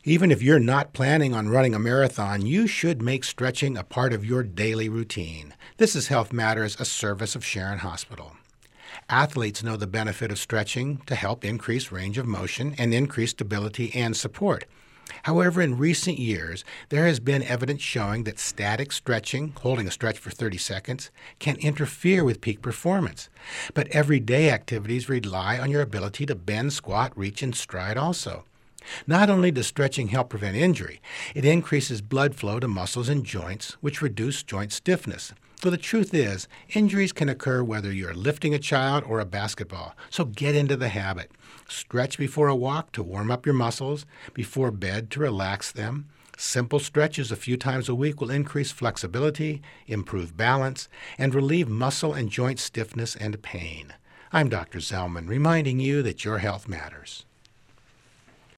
Even if you're not planning on running a marathon, you should make stretching a part of your daily routine. This is Health Matters, a service of Sharon Hospital. Athletes know the benefit of stretching to help increase range of motion and increase stability and support. However, in recent years, there has been evidence showing that static stretching, holding a stretch for 30 seconds, can interfere with peak performance. But everyday activities rely on your ability to bend, squat, reach, and stride also. Not only does stretching help prevent injury, it increases blood flow to muscles and joints, which reduce joint stiffness. So the truth is, injuries can occur whether you're lifting a child or a basketball. So get into the habit. Stretch before a walk to warm up your muscles, before bed to relax them. Simple stretches a few times a week will increase flexibility, improve balance, and relieve muscle and joint stiffness and pain. I'm Dr. Zellman, reminding you that your health matters.